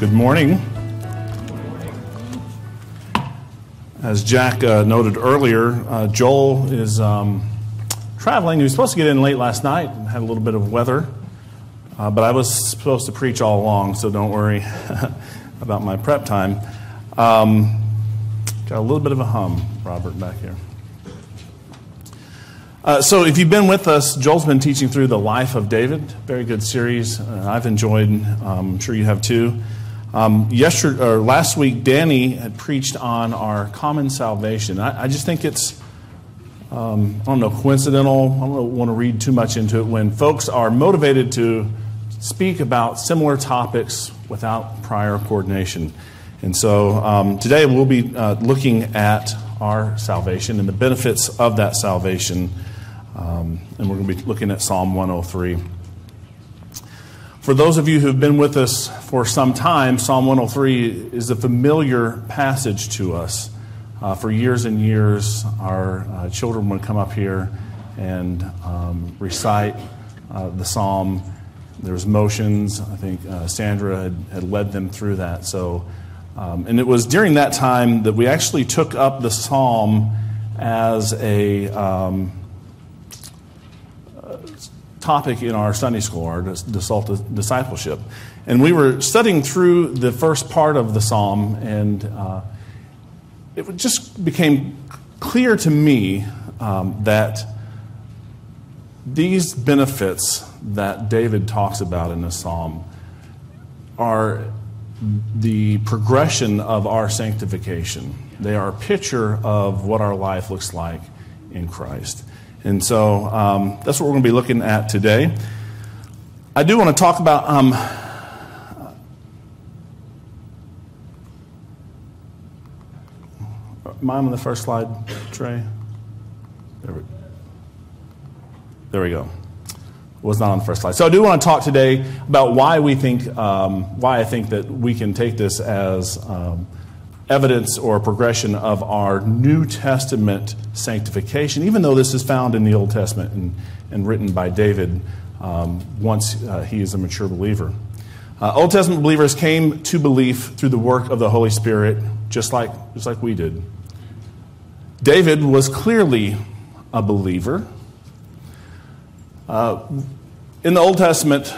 Good morning. As Jack noted earlier, Joel is traveling. He was supposed to get in late last night, had a little bit of weather, but I was supposed to preach all along, so don't worry about my prep time. Got a little bit of a hum, Robert, back here. So if you've been with us, Joel's been teaching through the life of David. Very good series. I've enjoyed. I'm sure you have too. Last week, Danny had preached on our common salvation. I just think it's, coincidental. I don't want to read too much into it when folks are motivated to speak about similar topics without prior coordination. And so today we'll be looking at our salvation and the benefits of that salvation. And we're going to be looking at Psalm 103. For those of you who've been with us for some time, Psalm 103 is a familiar passage to us. For years and years, our children would come up here and recite the psalm. There was motions. I think Sandra had led them through that. So, and it was during that time that we actually took up the psalm as a topic in our Sunday school, our discipleship. And we were studying through the first part of the psalm, and it just became clear to me that these benefits that David talks about in the psalm are the progression of our sanctification. They are a picture of what our life looks like in Christ. And so that's what we're going to be looking at today. I do want to talk about am I on the first slide, Trey? There we go. Was not on the first slide. So I do want to talk today about why I think that we can take this as evidence or progression of our New Testament sanctification, even though this is found in the Old Testament and written by David once he is a mature believer. Old Testament believers came to belief through the work of the Holy Spirit, just like we did. David was clearly a believer. In the Old Testament,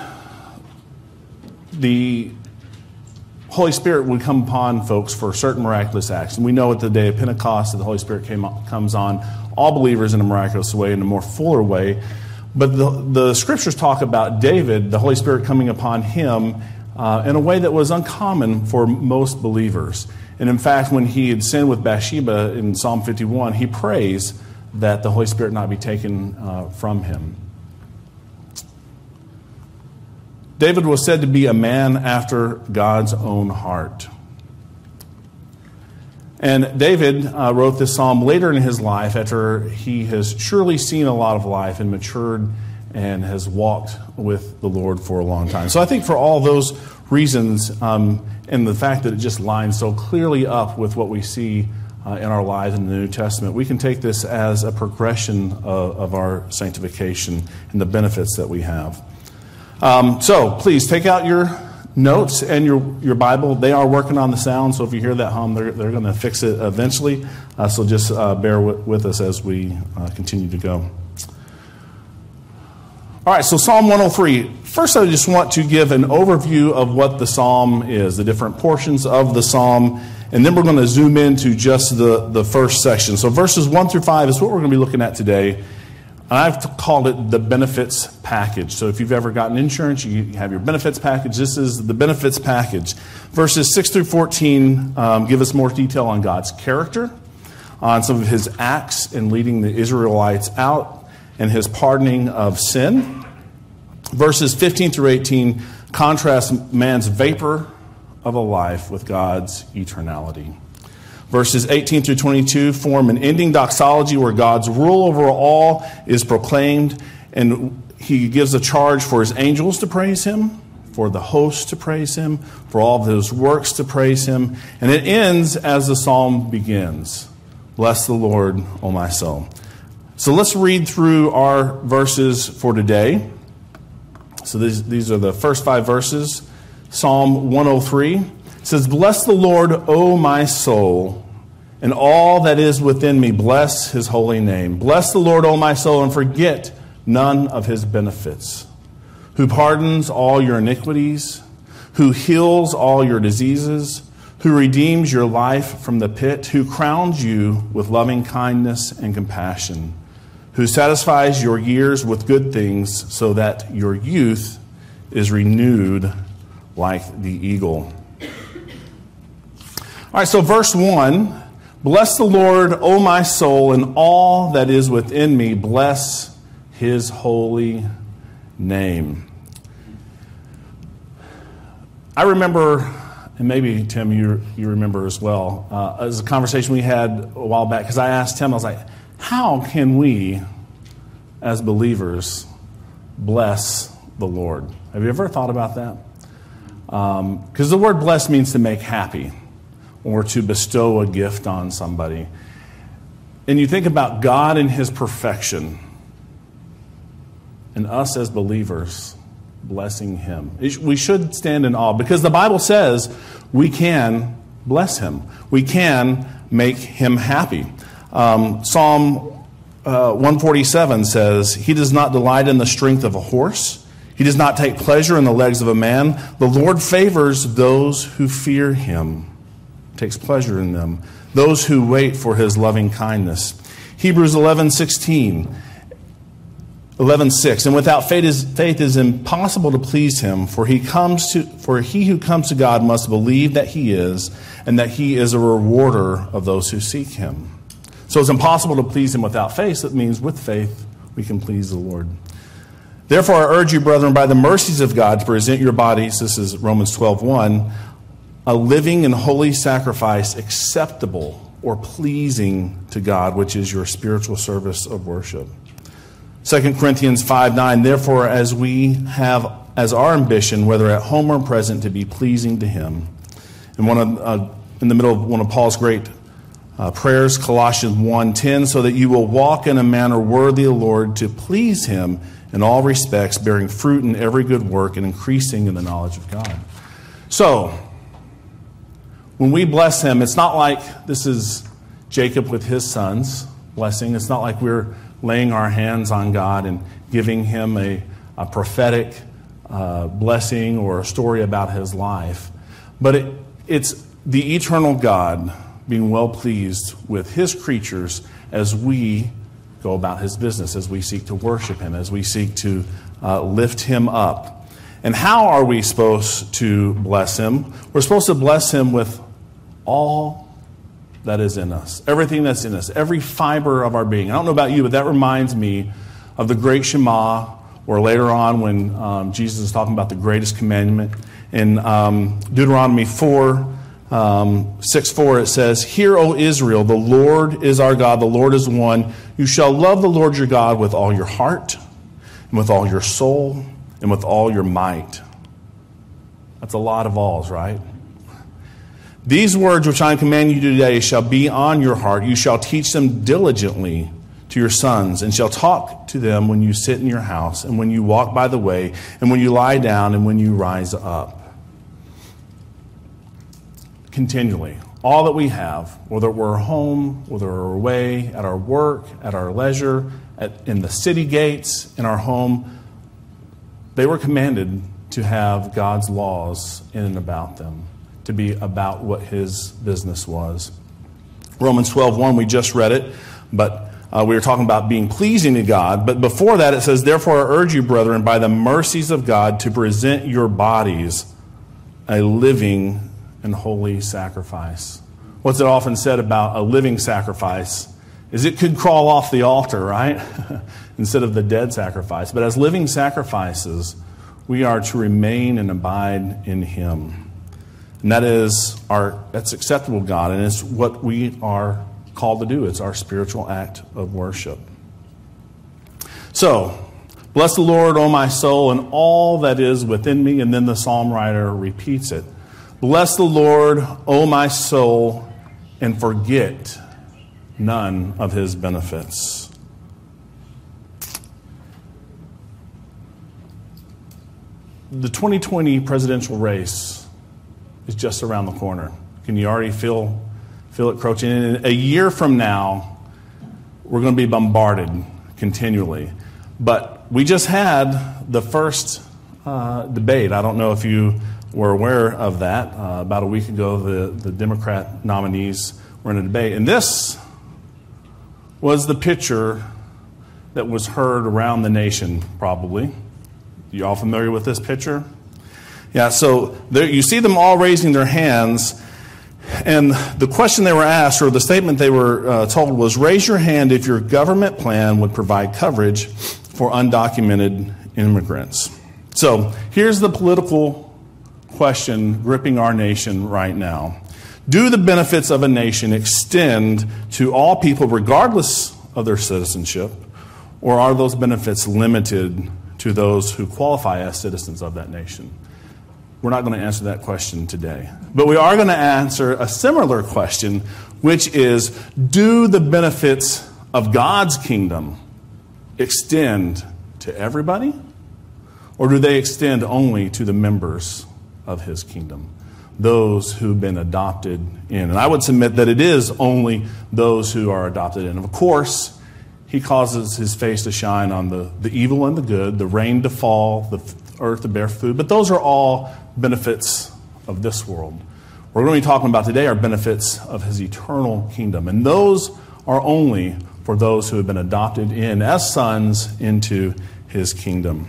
the Holy Spirit would come upon folks for certain miraculous acts. And we know at the day of Pentecost that the Holy Spirit comes on all believers in a miraculous way, in a more fuller way. But the Scriptures talk about David, the Holy Spirit coming upon him in a way that was uncommon for most believers. And in fact, when he had sinned with Bathsheba in Psalm 51, he prays that the Holy Spirit not be taken from him. David was said to be a man after God's own heart. And David wrote this psalm later in his life after he has surely seen a lot of life and matured and has walked with the Lord for a long time. So I think for all those reasons and the fact that it just lines so clearly up with what we see in our lives in the New Testament, we can take this as a progression of our sanctification and the benefits that we have. So please take out your notes and your Bible. They are working on the sound, so if you hear that hum, they're going to fix it eventually. So just bear with us as we continue to go. All right, so Psalm 103. First, I just want to give an overview of what the psalm is, the different portions of the psalm, and then we're going to zoom into just the first section. So verses 1 through 5 is what we're going to be looking at today. And I've called it the benefits package. So if you've ever gotten insurance, you have your benefits package. This is the benefits package. Verses 6 through 14 give us more detail on God's character, on some of his acts in leading the Israelites out, and his pardoning of sin. Verses 15 through 18 contrast man's vapor of a life with God's eternality. Verses 18 through 22 form an ending doxology where God's rule over all is proclaimed, and he gives a charge for his angels to praise him, for the host to praise him, for all of his works to praise him. And it ends as the psalm begins. Bless the Lord, O my soul. So let's read through our verses for today. So these are the first 5 verses. Psalm 103. It says, "Bless the Lord, O my soul, and all that is within me, bless his holy name. Bless the Lord, O my soul, and forget none of his benefits, who pardons all your iniquities, who heals all your diseases, who redeems your life from the pit, who crowns you with loving kindness and compassion, who satisfies your years with good things so that your youth is renewed like the eagle." All right, so verse 1, "Bless the Lord, O my soul, and all that is within me, bless his holy name." I remember, and maybe, Tim, you remember as well, it was a conversation we had a while back, because I asked Tim, I was like, how can we, as believers, bless the Lord? Have you ever thought about that? Because the word bless means to make happy or to bestow a gift on somebody. And you think about God and his perfection and us as believers blessing him. We should stand in awe because the Bible says we can bless him. We can make him happy. Psalm 147 says, "He does not delight in the strength of a horse. He does not take pleasure in the legs of a man. The Lord favors those who fear him, takes pleasure in them, those who wait for his loving kindness." Hebrews 11:6, "And without faith is impossible to please him, for he who comes to God must believe that he is, and that he is a rewarder of those who seek him." So it's impossible to please him without faith. That means with faith we can please the Lord. "Therefore I urge you, brethren, by the mercies of God, to present your bodies," this is Romans 12:1, "a living and holy sacrifice, acceptable or pleasing to God, which is your spiritual service of worship." 2 Corinthians 5:9, "Therefore, as we have as our ambition, whether at home or present, to be pleasing to him." And in the middle of one of Paul's great prayers, Colossians 1:10, "So that you will walk in a manner worthy of the Lord, to please him in all respects, bearing fruit in every good work and increasing in the knowledge of God." So, when we bless him, it's not like this is Jacob with his sons blessing. It's not like we're laying our hands on God and giving him a prophetic blessing or a story about his life. But it's the eternal God being well pleased with his creatures as we go about his business, as we seek to worship him, as we seek to lift him up. And how are we supposed to bless him? We're supposed to bless him with all that is in us, everything that's in us, every fiber of our being. I don't know about you, but that reminds me of the great Shema, or later on when Jesus is talking about the greatest commandment. In Deuteronomy 6:4, it says, "Hear, O Israel, the Lord is our God, the Lord is one. You shall love the Lord your God with all your heart, and with all your soul, and with all your might." That's a lot of alls, right? "These words which I command you today shall be on your heart. You shall teach them diligently to your sons, and shall talk to them when you sit in your house, and when you walk by the way, and when you lie down, and when you rise up." Continually, all that we have, whether we're home, whether we're away, at our work, at our leisure, in the city gates, in our home, they were commanded to have God's laws in and about them, to be about what his business was. Romans 12:1, we just read it, but we were talking about being pleasing to God. But before that it says, "Therefore I urge you, brethren, by the mercies of God, to present your bodies a living and holy sacrifice." What's it often said about a living sacrifice is it could crawl off the altar, right? Instead of the dead sacrifice. But as living sacrifices, we are to remain and abide in him. And that's acceptable to God, and it's what we are called to do. It's our spiritual act of worship. So, "Bless the Lord, O my soul, and all that is within me," and then the psalm writer repeats it. "Bless the Lord, O my soul, and forget none of his benefits." the 2020 presidential race is just around the corner. Can you already feel it crouching in? A year from now, we're going to be bombarded continually. But we just had the first debate. I don't know if you were aware of that. About a week ago, the Democrat nominees were in a debate. And this was the picture that was heard around the nation, probably. You all familiar with this picture? Yeah, so there, you see them all raising their hands. And the question they were asked, or the statement they were told, was, raise your hand if your government plan would provide coverage for undocumented immigrants. So here's the political question gripping our nation right now. Do the benefits of a nation extend to all people regardless of their citizenship, or are those benefits limited to those who qualify as citizens of that nation? We're not going to answer that question today. But we are going to answer a similar question, which is, do the benefits of God's kingdom extend to everybody? Or do they extend only to the members of his kingdom, those who've been adopted in? And I would submit that it is only those who are adopted in. Of course, he causes his face to shine on the evil and the good, the rain to fall, the earth to bear food. But those are all benefits of this world. What we're going to be talking about today are benefits of his eternal kingdom. And those are only for those who have been adopted in as sons into his kingdom.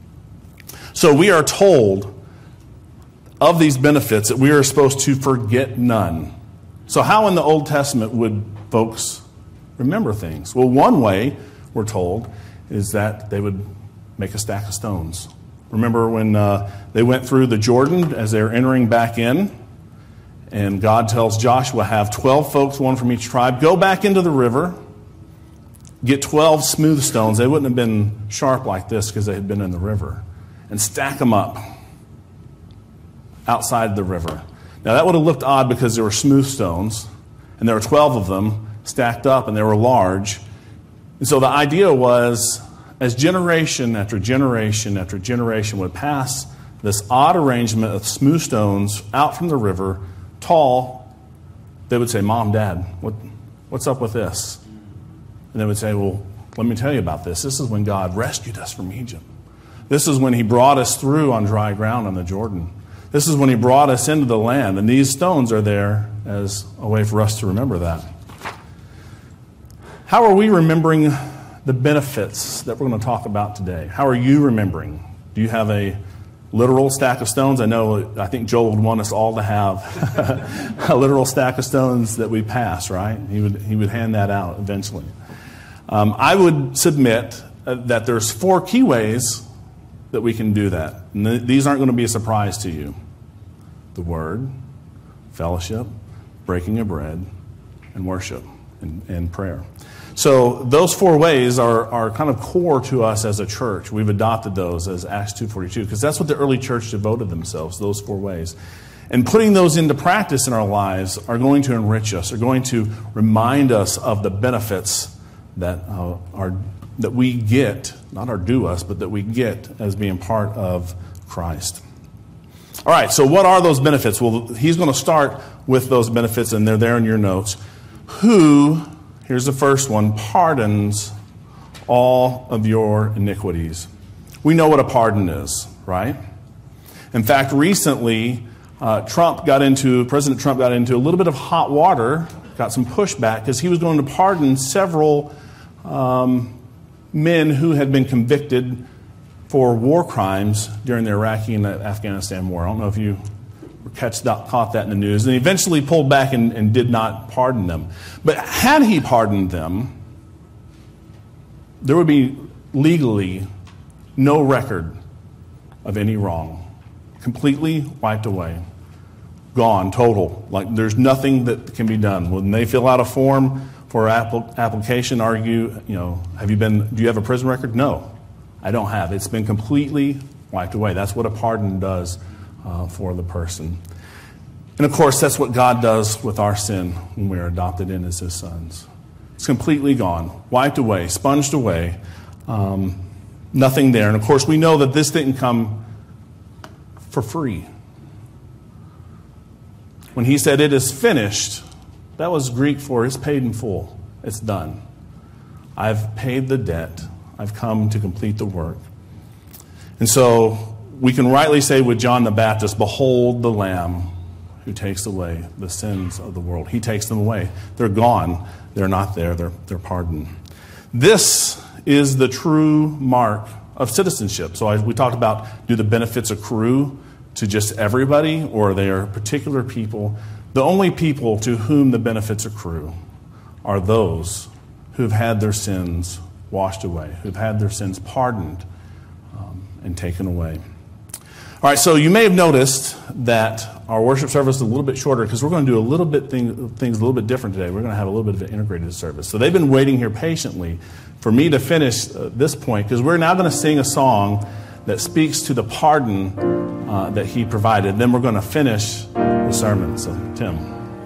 So we are told of these benefits that we are supposed to forget none. So how in the Old Testament would folks remember things? Well, one way, we're told, is that they would make a stack of stones. Remember when they went through the Jordan as they were entering back in, and God tells Joshua, have 12 folks, one from each tribe, go back into the river, get 12 smooth stones. They wouldn't have been sharp like this because they had been in the river, and stack them up outside the river. Now that would have looked odd because there were smooth stones, and there were 12 of them stacked up, and they were large. And so the idea was, as generation after generation after generation would pass this odd arrangement of smooth stones out from the river, tall, they would say, Mom, Dad, what's up with this? And they would say, well, let me tell you about this. This is when God rescued us from Egypt. This is when he brought us through on dry ground on the Jordan. This is when he brought us into the land. And these stones are there as a way for us to remember that. How are we remembering the benefits that we're going to talk about today? How are you remembering? Do you have a literal stack of stones? I think Joel would want us all to have a literal stack of stones that we pass, right? He would hand that out eventually. I would submit that there's 4 key ways that we can do that. And these aren't going to be a surprise to you. The Word, fellowship, breaking of bread, and worship and prayer. So those 4 ways are kind of core to us as a church. We've adopted those as Acts 2:42 because that's what the early church devoted themselves, those 4 ways. And putting those into practice in our lives are going to enrich us, are going to remind us of the benefits that that we get, not are due us, but that we get as being part of Christ. All right, so what are those benefits? Well, he's going to start with those benefits, and they're there in your notes. Who, here's the first one, pardons all of your iniquities. We know what a pardon is, right? In fact, recently, President Trump got into a little bit of hot water, got some pushback, because he was going to pardon several men who had been convicted for war crimes during the Iraqi and Afghanistan war. I don't know if you caught that in the news. And he eventually pulled back and did not pardon them. But had he pardoned them, there would be legally no record of any wrong. Completely wiped away. Gone, total. Like there's nothing that can be done. When they fill out a form for application, do you have a prison record? No, I don't have. It's been completely wiped away. That's what a pardon does for the person. And of course, that's what God does with our sin when we are adopted in as his sons. It's completely gone, wiped away, sponged away, nothing there. And of course, we know that this didn't come for free. When he said, "It is finished," that was Greek for "it's paid in full. It's done. I've paid the debt. I've come to complete the work." And so we can rightly say with John the Baptist, "Behold the Lamb who takes away the sins of the world." He takes them away. They're gone. They're not there. They're pardoned. This is the true mark of citizenship. So we talked about, do the benefits accrue to just everybody, or they are particular people? The only people to whom the benefits accrue are those who've had their sins washed away, who've had their sins pardoned and taken away. All right, so you may have noticed that our worship service is a little bit shorter because we're going to do a little bit things a little bit different today. We're going to have a little bit of an integrated service. So they've been waiting here patiently for me to finish this point, because we're now going to sing a song that speaks to the pardon that he provided. Then we're going to finish the sermon. So, Tim.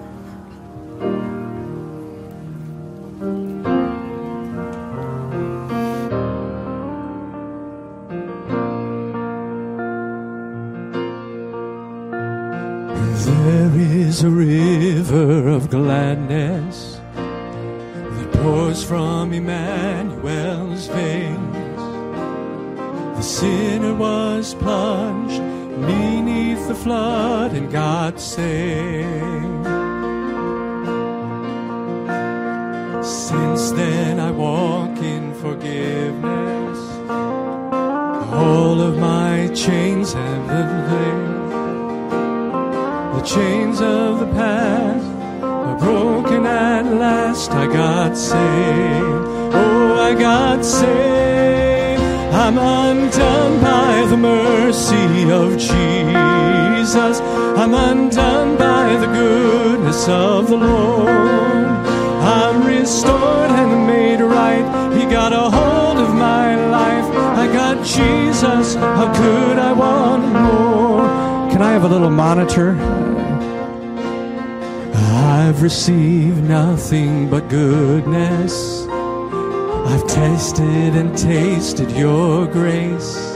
There is a river of gladness that pours from Emmanuel's veins. The sinner was plunged beneath the flood and got saved. Since then I walk in forgiveness. All of my chains have been laid. The chains of the past are broken at last. I got saved. Oh, I got saved. I'm undone by the mercy of Jesus. I'm undone by the goodness of the Lord. I'm restored and made right. He got a hold of my life. I got Jesus. How could I want more? Can I have a little monitor? I've received nothing but goodness. I've tasted and tasted your grace.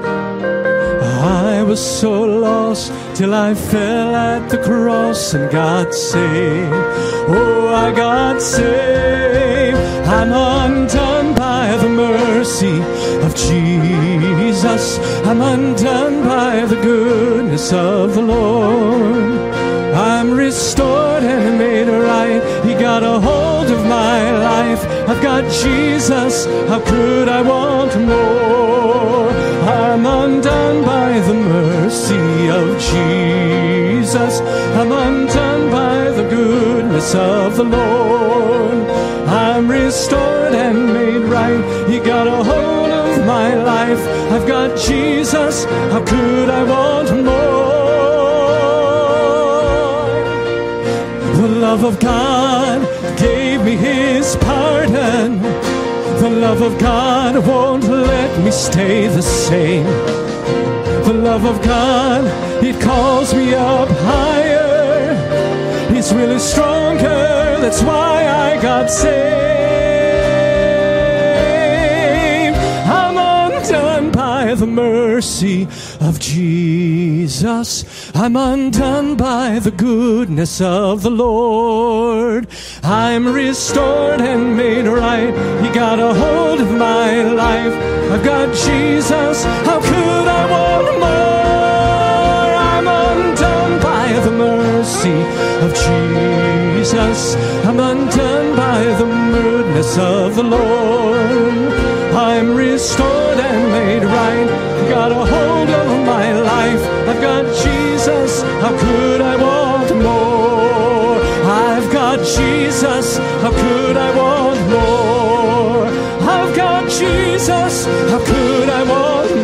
I was so lost till I fell at the cross and got saved. Oh, I got saved. I'm undone by the mercy of Jesus. I'm undone by the goodness of the Lord. I'm restored and made right. He got a hold of my life. I've got Jesus. How could I want more? I'm undone by the mercy of Jesus. I'm undone by the goodness of the Lord. I'm restored and made right. He got a hold of my life. I've got Jesus. How could I want more? The love of God gave me his pardon. The love of God won't let me stay the same. The love of God, it calls me up higher. It's really stronger, that's why I got saved. I'm undone by the mercy of Jesus. I'm undone by the goodness of the Lord. I'm restored and made right. He got a hold of my life. I've got Jesus. How could I want more? I'm undone by the mercy of Jesus. I'm undone by the goodness of the Lord. I'm restored and made right. Got a hold of my life. I've got Jesus. How could I want more? I've got Jesus. How could I want more? I've got Jesus. How could I want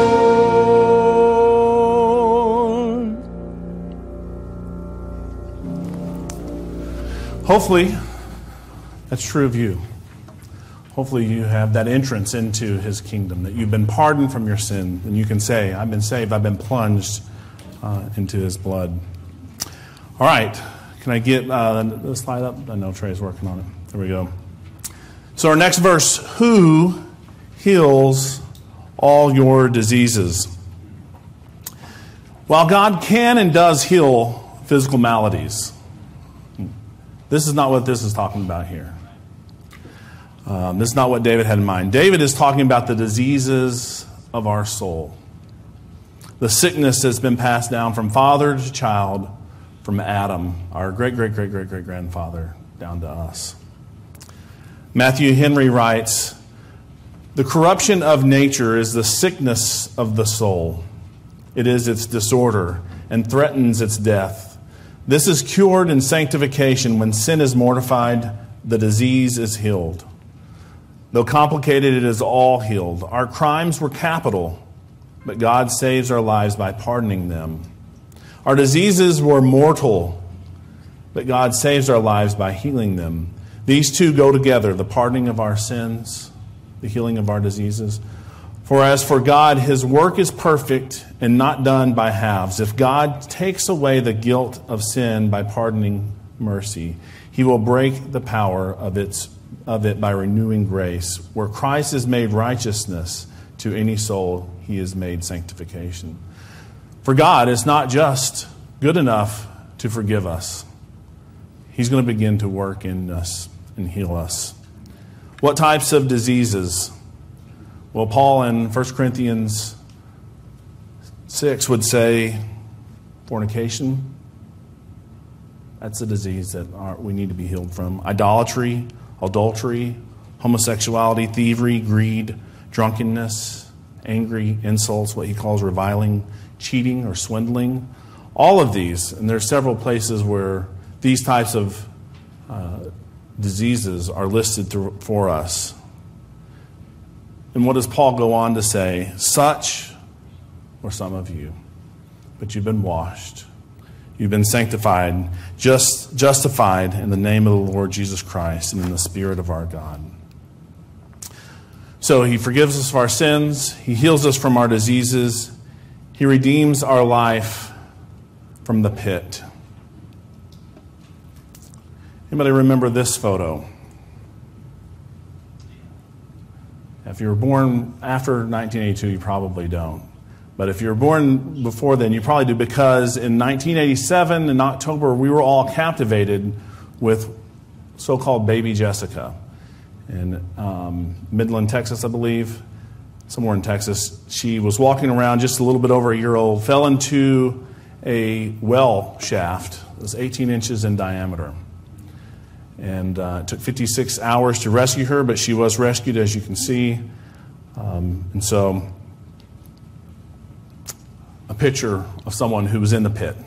more? Hopefully, that's true of you. Hopefully you have that entrance into his kingdom, that you've been pardoned from your sin, and you can say, I've been saved, I've been plunged into his blood. All right, can I get the slide up? I know Trey's working on it. There we go. So our next verse, who heals all your diseases? While God can and does heal physical maladies, this is not what this is talking about here. This is not what David had in mind. David is talking about the diseases of our soul. The sickness that's been passed down from father to child, from Adam, our great-great-great-great-great-grandfather, down to us. Matthew Henry writes, "The corruption of nature is the sickness of the soul. It is its disorder and threatens its death. This is cured in sanctification. When sin is mortified, the disease is healed. Though complicated, it is all healed. Our crimes were capital, but God saves our lives by pardoning them. Our diseases were mortal, but God saves our lives by healing them. These two go together, the pardoning of our sins, the healing of our diseases. For as for God, his work is perfect and not done by halves. If God takes away the guilt of sin by pardoning mercy, he will break the power of it by renewing grace. Where Christ is made righteousness, to any soul he is made sanctification." For God is not just good enough to forgive us. He's going to begin to work in us and heal us. What types of diseases? Well, Paul in 1 Corinthians 6 would say fornication. That's a disease that we need to be healed from. Idolatry, adultery, homosexuality, thievery, greed, drunkenness, angry, insults, what he calls reviling, cheating or swindling. All of these, and there are several places where these types of diseases are listed for us. And what does Paul go on to say? Such were some of you, but you've been washed. You've been sanctified, justified in the name of the Lord Jesus Christ and in the Spirit of our God. So he forgives us of our sins. He heals us from our diseases. He redeems our life from the pit. Anybody remember this photo? If you were born after 1982, you probably don't. But if you were born before then, you probably do, because in 1987, in October, we were all captivated with so-called baby Jessica in Midland, Texas, I believe, somewhere in Texas. She was walking around, just a little bit over a year old, fell into a well shaft. It was 18 inches in diameter. And it took 56 hours to rescue her, but she was rescued, as you can see. And so, a picture of someone who was in the pit.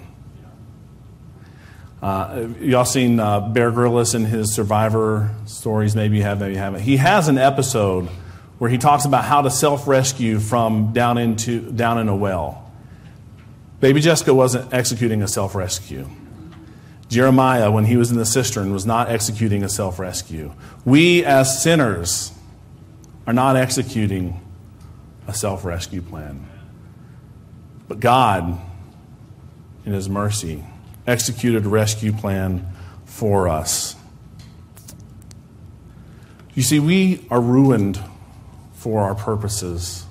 Y'all seen Bear Grylls in his Survivor stories? Maybe you have, maybe you haven't. He has an episode where he talks about how to self-rescue from down in a well. Baby Jessica wasn't executing a self-rescue. Jeremiah, when he was in the cistern, was not executing a self-rescue. We, as sinners, are not executing a self-rescue plan. But God, in his mercy, executed a rescue plan for us. You see, we are ruined for our purposes.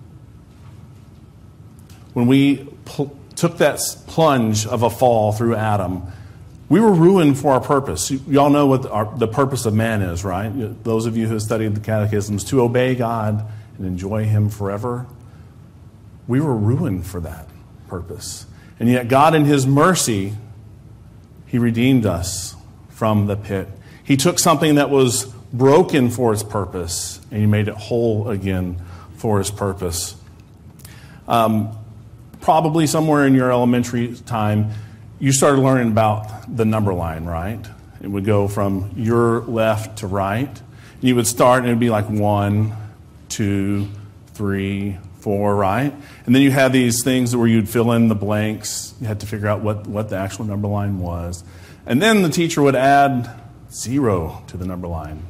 When we took that plunge of a fall through Adam, we were ruined for our purpose. You all know what the purpose of man is, right? Those of you who have studied the catechisms, to obey God and enjoy him forever. We were ruined for that purpose. And yet God, in his mercy, he redeemed us from the pit. He took something that was broken for its purpose, and he made it whole again for his purpose. Probably somewhere in your elementary time, you started learning about the number line, right? It would go from your left to right. You would start, and it would be like 1, 2, 3, 4, right? And then you had these things where you'd fill in the blanks. You had to figure out what the actual number line was. And then the teacher would add 0 to the number line.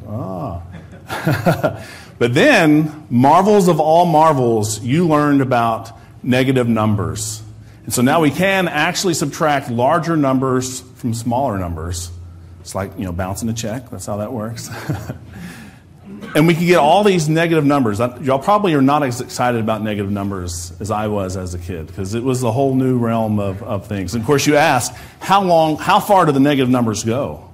But then, marvels of all marvels, you learned about negative numbers. And so now we can actually subtract larger numbers from smaller numbers. It's like, bouncing a check. That's how that works. And we can get all these negative numbers. Y'all probably are not as excited about negative numbers as I was as a kid, because it was a whole new realm of things. And of course, you ask, how far do the negative numbers go?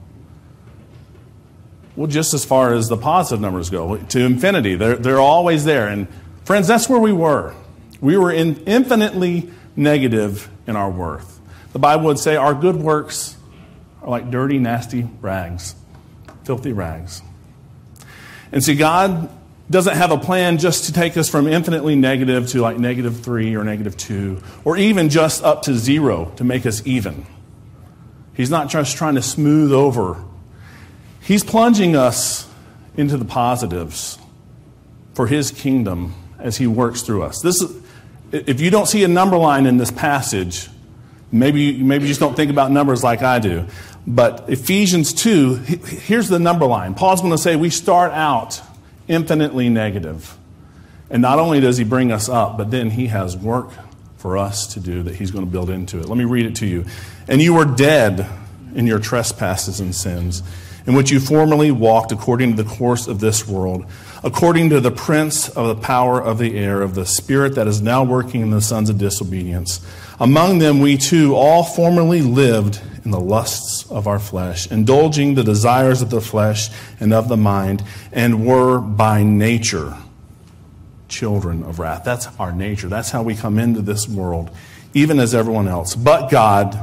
Well, just as far as the positive numbers go, to infinity. They're always there. And friends, that's where we were. We were infinitely negative in our worth. The Bible would say our good works are like dirty, nasty rags, filthy rags. And see, God doesn't have a plan just to take us from infinitely negative to like -3 or -2, or even just up to 0 to make us even. He's not just trying to smooth over. He's plunging us into the positives for His kingdom as He works through us. If you don't see a number line in this passage, maybe you just don't think about numbers like I do. But Ephesians 2, here's the number line. Paul's going to say we start out infinitely negative. And not only does he bring us up, but then he has work for us to do that he's going to build into it. Let me read it to you. And you were dead in your trespasses and sins, in which you formerly walked according to the course of this world, according to the prince of the power of the air, of the spirit that is now working in the sons of disobedience. Among them we too all formerly lived in the lusts of our flesh, indulging the desires of the flesh and of the mind, and were by nature children of wrath. That's our nature. That's how we come into this world, even as everyone else. But God,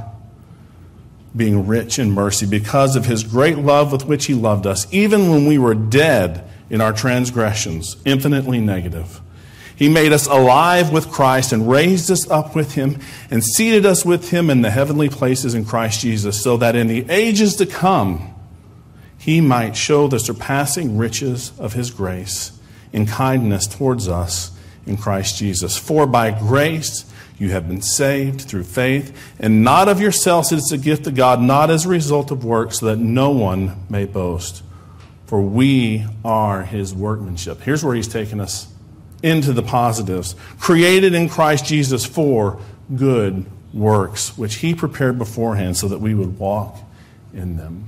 being rich in mercy, because of His great love with which He loved us, even when we were dead in our transgressions, infinitely negative, He made us alive with Christ and raised us up with Him and seated us with Him in the heavenly places in Christ Jesus, so that in the ages to come He might show the surpassing riches of His grace in kindness towards us in Christ Jesus. For by grace you have been saved through faith, and not of yourselves. It is a gift of God, not as a result of works, so that no one may boast. For we are His workmanship. Here's where He's taken us into the positives. Created in Christ Jesus for good works, which He prepared beforehand so that we would walk in them.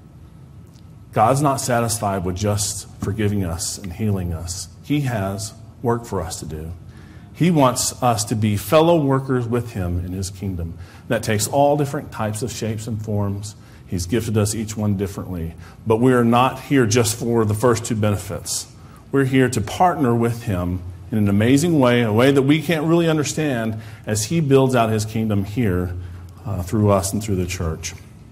God's not satisfied with just forgiving us and healing us. He has work for us to do. He wants us to be fellow workers with Him in His kingdom. That takes all different types of shapes and forms. He's gifted us each one differently. But we are not here just for the first two benefits. We're here to partner with Him in an amazing way, a way that we can't really understand, as He builds out His kingdom here through us and through the church.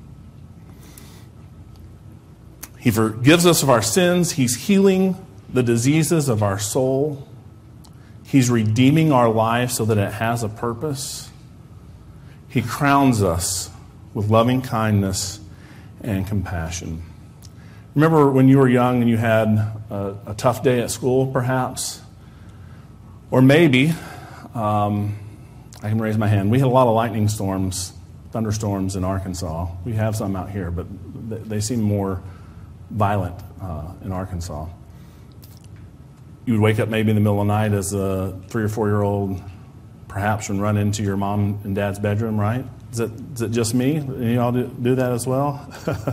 He forgives us of our sins. He's healing the diseases of our soul. He's redeeming our life so that it has a purpose. He crowns us with loving kindness and compassion. Remember when you were young and you had a tough day at school, perhaps? Or maybe, I can raise my hand, we had a lot of lightning storms, thunderstorms in Arkansas. We have some out here, but they seem more violent in Arkansas. You would wake up maybe in the middle of the night as a 3 or 4 year old, perhaps, and run into your mom and dad's bedroom, right? Is it just me? Any of y'all do that as well?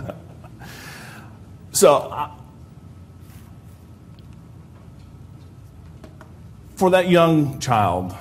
So, for that young child,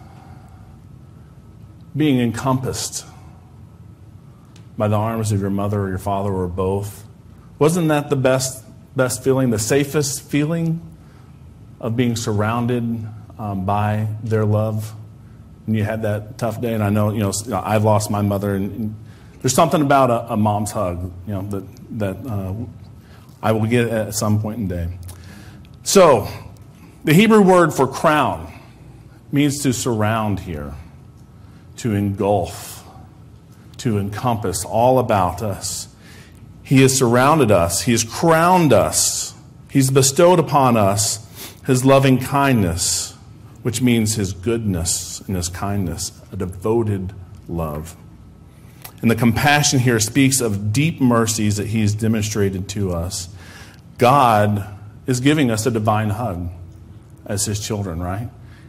being encompassed by the arms of your mother or your father or both, wasn't that the best feeling, the safest feeling of being surrounded by their love when you had that tough day? And I know, I've lost my mother, and there's something about a mom's hug, that I will get at some point in the day. So, the Hebrew word for crown means to surround here, to engulf, to encompass all about us. He has surrounded us. He has crowned us. He's bestowed upon us His loving kindness, which means His goodness and His kindness, a devoted love. And the compassion here speaks of deep mercies that He has demonstrated to us. God is giving us a divine hug as His children, right?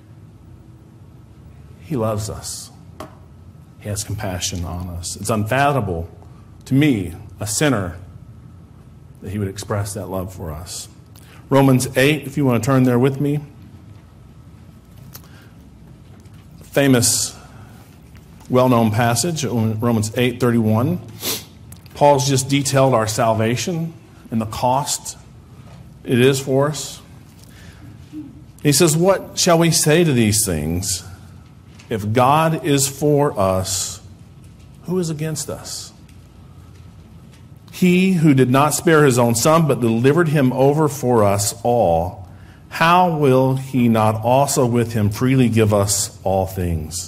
He loves us. He has compassion on us. It's unfathomable to me, a sinner, that He would express that love for us. Romans 8, if you want to turn there with me. Famous, well-known passage, Romans 8:31. Paul's just detailed our salvation and the cost it is for us. He says, what shall we say to these things? If God is for us, who is against us? He who did not spare his own son, but delivered him over for us all, how will he not also with him freely give us all things?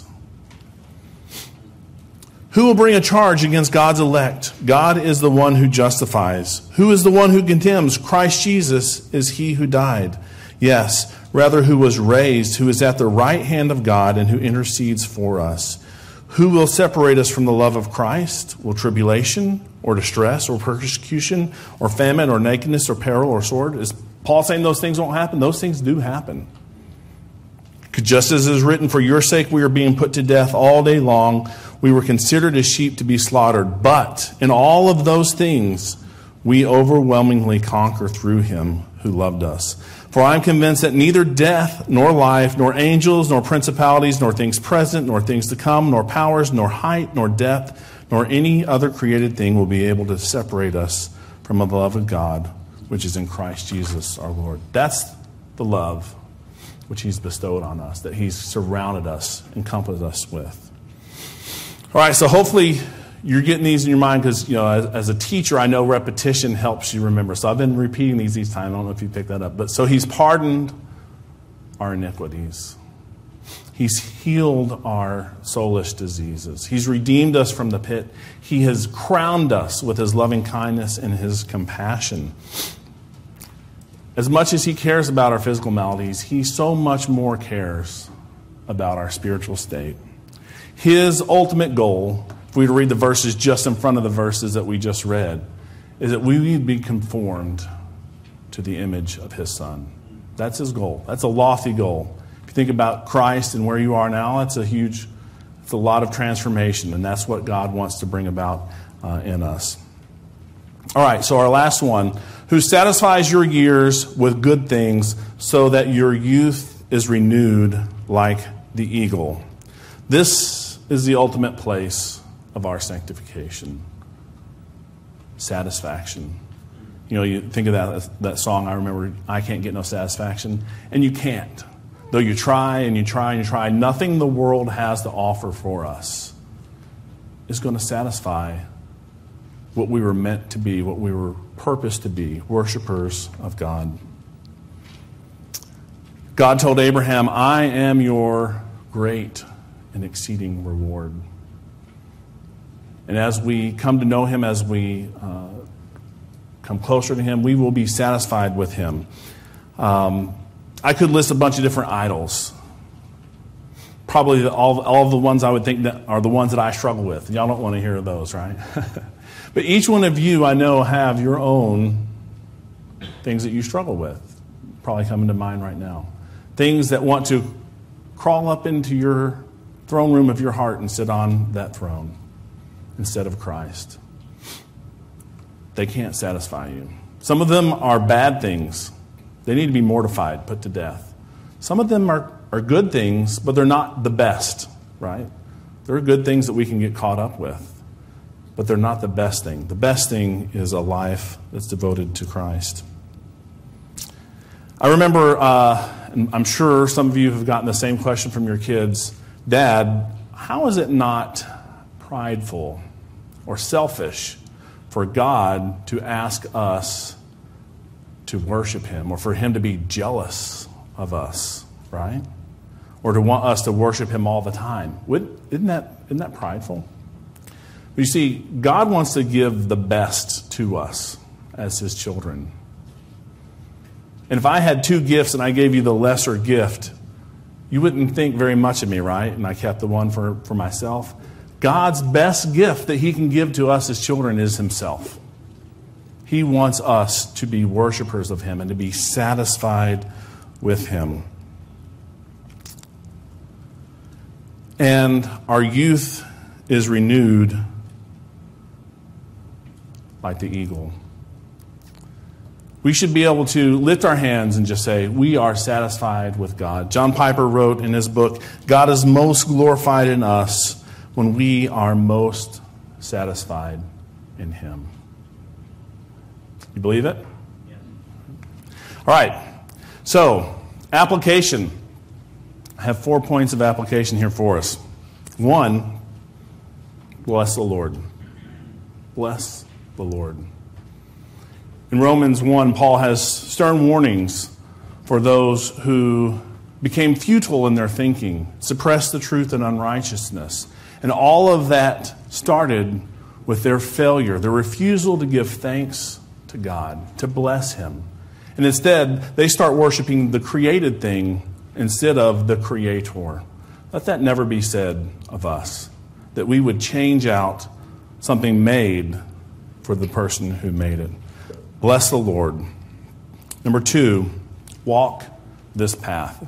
Who will bring a charge against God's elect? God is the one who justifies. Who is the one who condemns? Christ Jesus is he who died. Yes, rather who was raised, who is at the right hand of God and who intercedes for us. Who will separate us from the love of Christ? Will tribulation or distress or persecution or famine or nakedness or peril or sword? Is Paul saying those things won't happen? Those things do happen. Just as it is written, for your sake we are being put to death all day long. We were considered as sheep to be slaughtered. But in all of those things, we overwhelmingly conquer through him who loved us. For I am convinced that neither death, nor life, nor angels, nor principalities, nor things present, nor things to come, nor powers, nor height, nor depth, nor any other created thing will be able to separate us from the love of God, which is in Christ Jesus our Lord. That's the love which he's bestowed on us, that he's surrounded us, encompassed us with. All right, so hopefully you're getting these in your mind because, as a teacher, I know repetition helps you remember. So I've been repeating these each time. I don't know if you picked that up. But so he's pardoned our iniquities. He's healed our soulish diseases. He's redeemed us from the pit. He has crowned us with his loving kindness and his compassion. As much as he cares about our physical maladies, he so much more cares about our spiritual state. His ultimate goal, if we were to read the verses just in front of the verses that we just read, is that we would be conformed to the image of his Son. That's his goal. That's a lofty goal. If you think about Christ and where you are now, it's a lot of transformation, and that's what God wants to bring about in us. All right, so our last one. Who satisfies your years with good things so that your youth is renewed like the eagle. This is the ultimate place of our sanctification. Satisfaction. You think of that song, I remember, I can't get no satisfaction. And you can't. Though you try and you try and you try, nothing the world has to offer for us is going to satisfy what we were meant to be, what we were purposed to be, worshipers of God. God told Abraham, I am your great and exceeding reward. And as we come to know him, as we come closer to him, we will be satisfied with him. I could list a bunch of different idols. Probably all of the ones I would think that are the ones that I struggle with. Y'all don't want to hear those, right? But each one of you, I know, have your own things that you struggle with. Probably coming to mind right now. Things that want to crawl up into your throne room of your heart and sit on that throne instead of Christ. They can't satisfy you. Some of them are bad things. They need to be mortified, put to death. Some of them are good things, but they're not the best, right? There are good things that we can get caught up with. But they're not the best thing. The best thing is a life that's devoted to Christ. I remember, and I'm sure some of you have gotten the same question from your kids, Dad, how is it not prideful or selfish for God to ask us to worship him or for him to be jealous of us, right? Or to want us to worship him all the time? Isn't that prideful? But you see, God wants to give the best to us as his children. And if I had two gifts and I gave you the lesser gift, you wouldn't think very much of me, right? And I kept the one for myself. God's best gift that he can give to us as children is himself. He wants us to be worshipers of him and to be satisfied with him. And our youth is renewed like the eagle. We should be able to lift our hands and just say, we are satisfied with God. John Piper wrote in his book, God is most glorified in us when we are most satisfied in him. You believe it? Yes. All right. So, application. I have 4 points of application here for us. 1, bless the Lord. Bless the Lord. In Romans 1, Paul has stern warnings for those who became futile in their thinking, suppressed the truth in unrighteousness. And all of that started with their failure, their refusal to give thanks to God, to bless him. And instead, they start worshiping the created thing instead of the Creator. Let that never be said of us, that we would change out something made for the person who made it. Bless the Lord. Number 2, walk this path.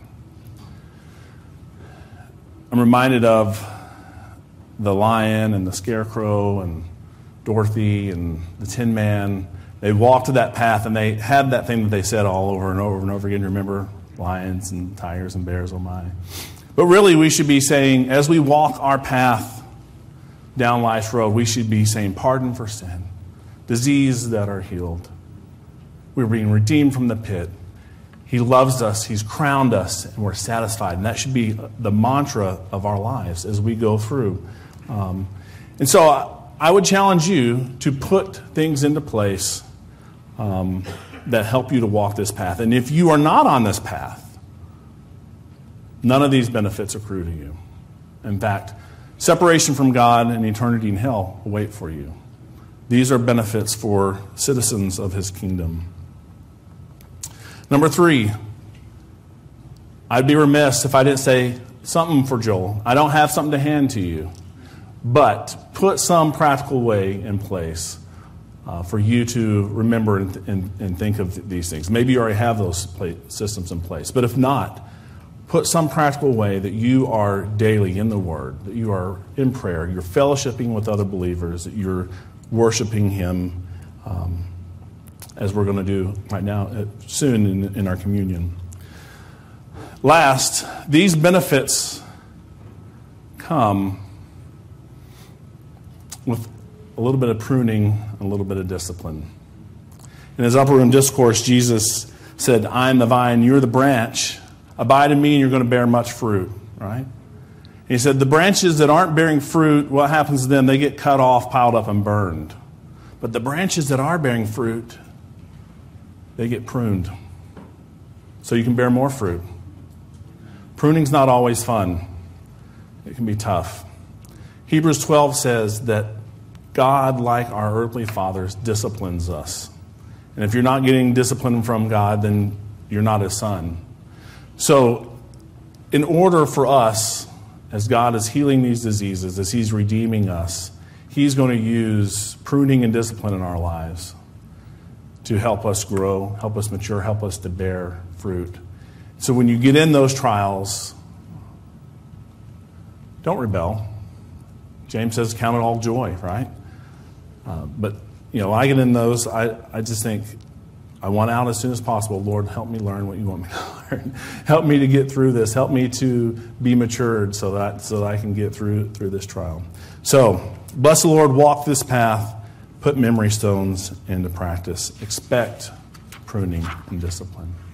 I'm reminded of the lion and the scarecrow and Dorothy and the Tin Man. They walked that path and they had that thing that they said all over and over and over again. Remember, lions and tigers and bears, oh my. But really we should be saying, as we walk our path down life's road, we should be saying, pardon for sin, disease that are healed. We're being redeemed from the pit. He loves us, he's crowned us, and we're satisfied. And that should be the mantra of our lives as we go through. And so I would challenge you to put things into place that help you to walk this path. And if you are not on this path, none of these benefits accrue to you. In fact, separation from God and eternity in hell await for you. These are benefits for citizens of his kingdom. Number 3, I'd be remiss if I didn't say something for Joel. I don't have something to hand to you, but put some practical way in place for you to remember and think of these things. Maybe you already have those systems in place, but if not, put some practical way that you are daily in the Word, that you are in prayer, you're fellowshipping with other believers, that you're worshiping him, as we're going to do right now, soon in our communion. Last, these benefits come with a little bit of pruning and a little bit of discipline. In his upper room discourse, Jesus said, I am the vine, you're the branch. Abide in me and you're going to bear much fruit, right? He said, the branches that aren't bearing fruit, what happens to them? They get cut off, piled up, and burned. But the branches that are bearing fruit, they get pruned so you can bear more fruit. Pruning's not always fun. It can be tough. Hebrews 12 says that God, like our earthly fathers, disciplines us. And if you're not getting discipline from God, then you're not his son. So in order for us, as God is healing these diseases, as he's redeeming us, he's going to use pruning and discipline in our lives to help us grow, help us mature, help us to bear fruit. So when you get in those trials, don't rebel. James says, count it all joy, right? But, I get in those, I just think, I want out as soon as possible. Lord, help me learn what you want me to learn. Help me to get through this. Help me to be matured so that I can get through this trial. So, bless the Lord, walk this path, put memory stones into practice. Expect pruning and discipline.